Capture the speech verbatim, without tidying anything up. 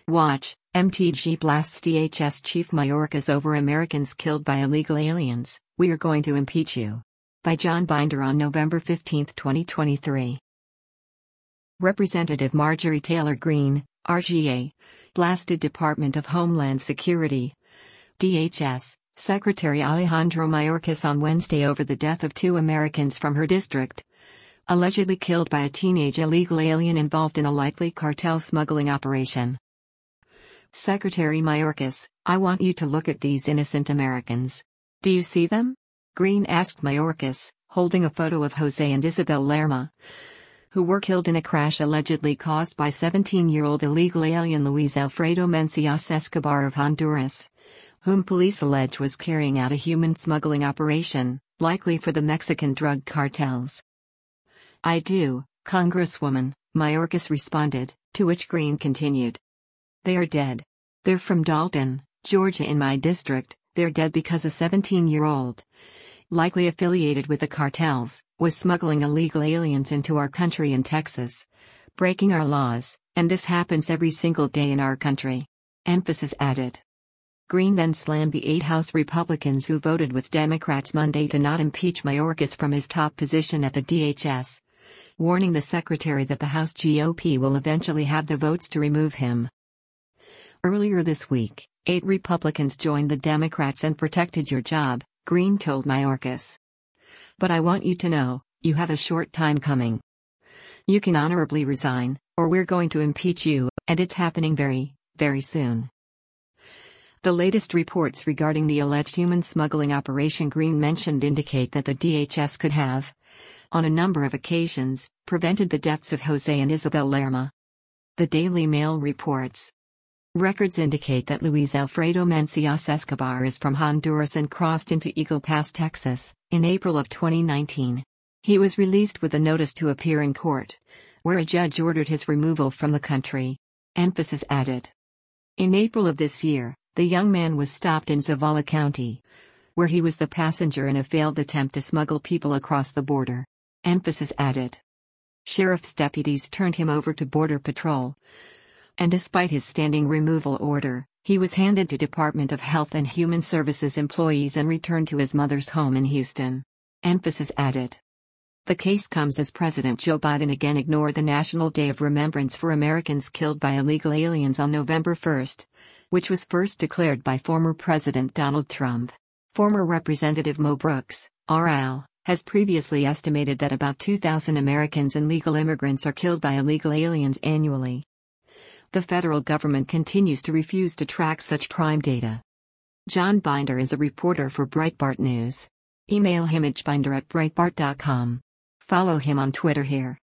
Watch, M T G blasts D H S Chief Mayorkas over Americans killed by illegal aliens, "We are going to impeach you." By John Binder on November fifteenth, twenty twenty-three. Representative Marjorie Taylor Greene, R G A, blasted Department of Homeland Security, D H S, Secretary Alejandro Mayorkas on Wednesday over the death of two Americans from her district, allegedly killed by a teenage illegal alien involved in a likely cartel smuggling operation. Secretary Mayorkas, "I want you to look at these innocent Americans. Do you see them?" Greene asked Mayorkas, holding a photo of Jose and Isabel Lerma, who were killed in a crash allegedly caused by seventeen-year-old illegal alien Luis Alfredo Mencias Escobar of Honduras, whom police allege was carrying out a human smuggling operation, likely for the Mexican drug cartels. "I do, Congresswoman," Mayorkas responded, to which Greene continued. "They are dead. They're from Dalton, Georgia, in my district. They're dead because a seventeen-year-old, likely affiliated with the cartels, was smuggling illegal aliens into our country in Texas, breaking our laws, and this happens every single day in our country." Emphasis added. Greene then slammed the eight House Republicans who voted with Democrats Monday to not impeach Mayorkas from his top position at the D H S, warning the secretary that the House G O P will eventually have the votes to remove him. Earlier this week, eight Republicans joined the Democrats and protected your job, Greene told Mayorkas. "But I want you to know, you have a short time coming. You can honorably resign, or we're going to impeach you, and it's happening very, very soon." The latest reports regarding the alleged human smuggling operation Greene mentioned indicate that the D H S could have, on a number of occasions, prevented the deaths of Jose and Isabel Lerma. The Daily Mail reports. Records indicate that Luis Alfredo Mencias Escobar is from Honduras and crossed into Eagle Pass, Texas, in April of twenty nineteen. He was released with a notice to appear in court, where a judge ordered his removal from the country. Emphasis added. In April of this year, the young man was stopped in Zavala County, where he was the passenger in a failed attempt to smuggle people across the border. Emphasis added. Sheriff's deputies turned him over to Border Patrol, and despite his standing removal order, he was handed to Department of Health and Human Services employees and returned to his mother's home in Houston. Emphasis added. The case comes as President Joe Biden again ignored the National Day of Remembrance for Americans killed by illegal aliens on November first, which was first declared by former President Donald Trump. Former Representative Mo Brooks, R L, has previously estimated that about two thousand Americans and legal immigrants are killed by illegal aliens annually. The federal government continues to refuse to track such crime data. John Binder is a reporter for Breitbart News. Email him at binder at breitbart dot com. Follow him on Twitter here.